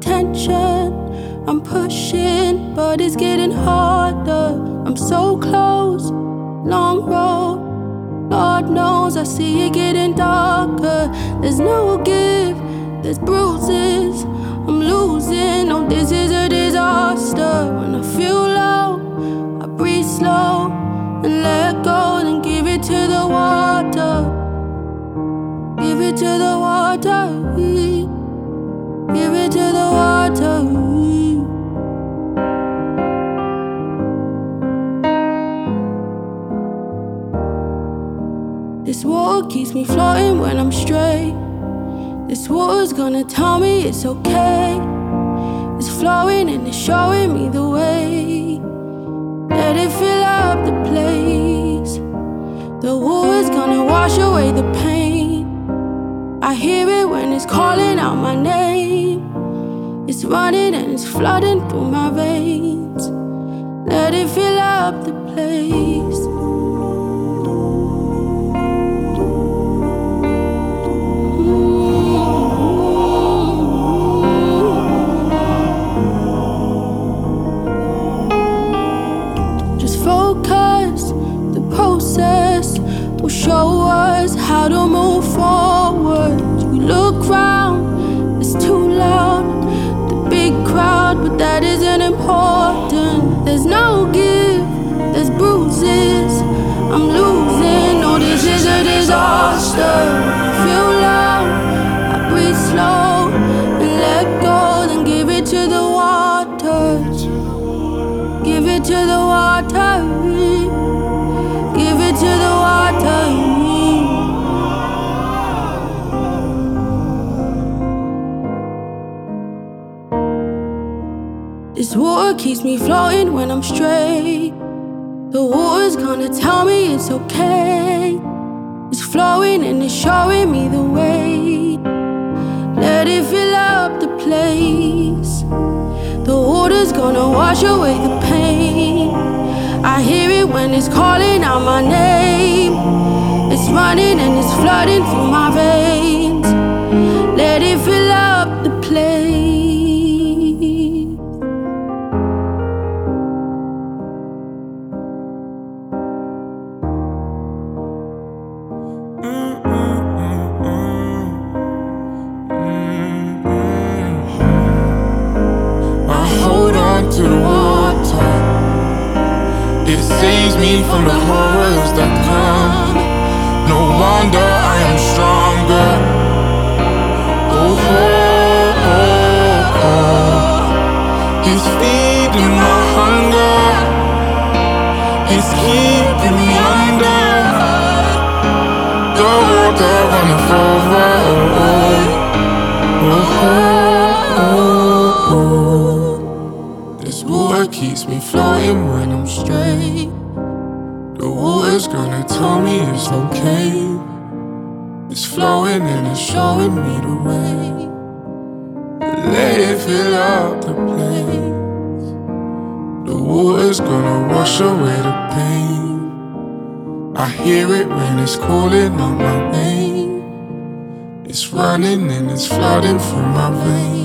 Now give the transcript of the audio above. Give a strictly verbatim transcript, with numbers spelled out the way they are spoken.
attention. I'm pushing, but it's getting harder. I'm so close, long road. Lord knows I see it getting darker. There's no give, there's bruises. I'm losing, oh this is a disaster. When I feel low, I breathe slow and let go, then give it to the water. Give it to the water. Give it to the water. This water keeps me floating when I'm straight. This water's gonna tell me it's okay. It's flowing and it's showing me the way. Let it fill up the place. The water's gonna wash away the pain. I hear it when it's calling out my name. It's running and it's flooding through my veins. Let it fill up the place. Will show us how to move forward. We look round, it's too loud. The big crowd, but that isn't important. There's no give, there's bruises. I'm losing, oh this is a disaster. I feel loud, I breathe slow and let go, then give it to the water. Give it to the water. Give it to the water. This water keeps me floating when I'm straight. The water's gonna tell me it's okay. It's flowing and it's showing me the way. Let it fill up the place. The water's gonna wash away the pain. I hear it when it's calling out my name. It's running and it's flooding through my veins. Let it fill up the place. I hold on to the water. It saves me from the horrors that come. No wonder I am stronger. Oh, oh, oh, oh. It's feeding my hunger. It's keeping me under. The water runneth over. Oh, oh, oh, oh. This water keeps me floating when I'm straight. The water's gonna tell me it's okay. It's flowing and it's showing me the way. Let it fill up the place. The water's gonna wash away the pain. I hear it when it's calling on my name. It's running and it's flooding through my veins.